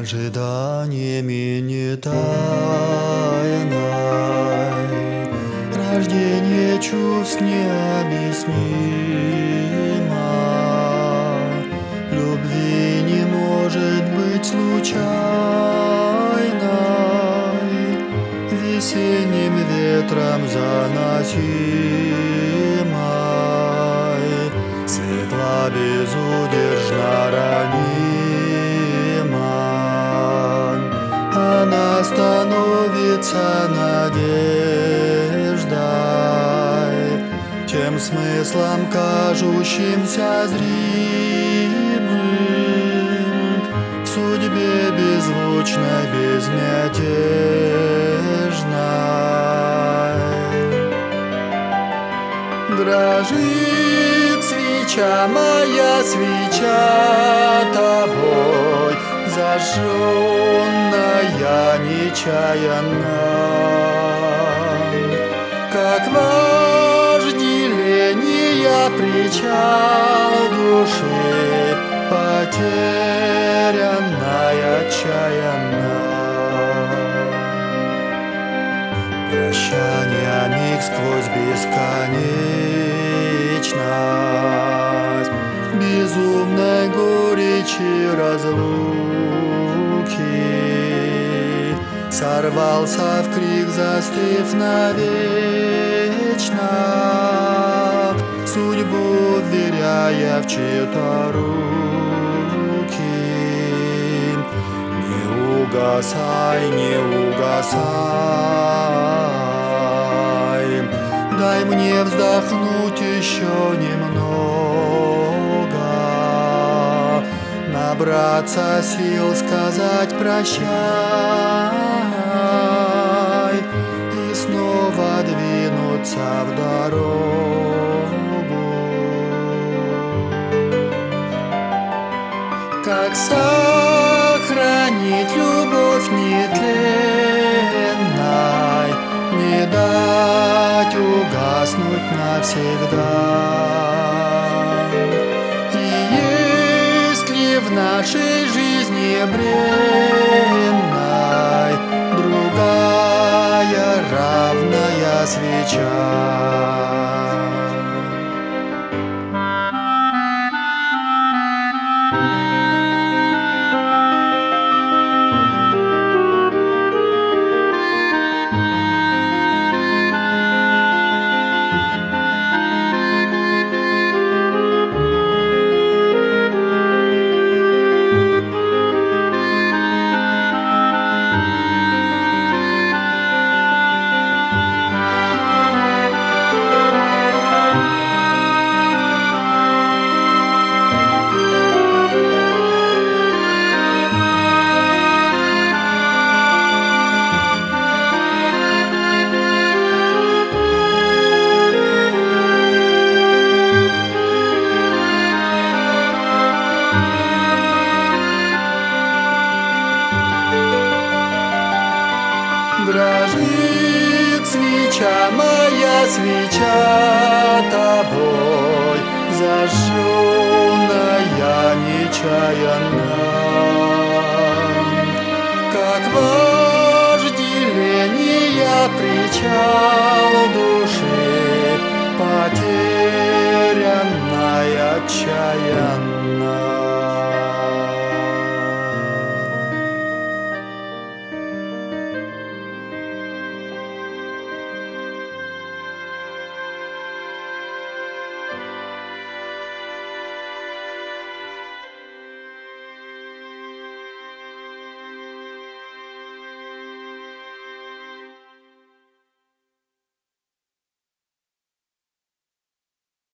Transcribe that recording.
ожиданиями не тайной, рождение чувств необъяснимо, любви не может быть случайной, весенним ветром заносимой, светла безудержно ранима, она становится надеждой, тем смыслом кажущимся зримым, в судьбе беззвучной, безмятежной. Дрожит свеча моя, свеча тобой зажженная нечаянно, как вожделение причал души, потерянная отчаянно. Прощание миг сквозь бесконечность, безумной горечи разлуки, сорвался в крик, застыв навечно, судьбу вверяя в чьи-то руки. Не угасай, не угасай, дай мне вздохнуть еще немного, набраться сил сказать прощай и снова двинуться в дорогу. Как сохранить любовь нетленной, не дать угаснуть навсегда? И есть ли в нашей жизни бренной другая равная свеча? Дрожит свеча моя, свеча тобой зажженная нечаянно, как вожделение причал души, потерянная отчаянно.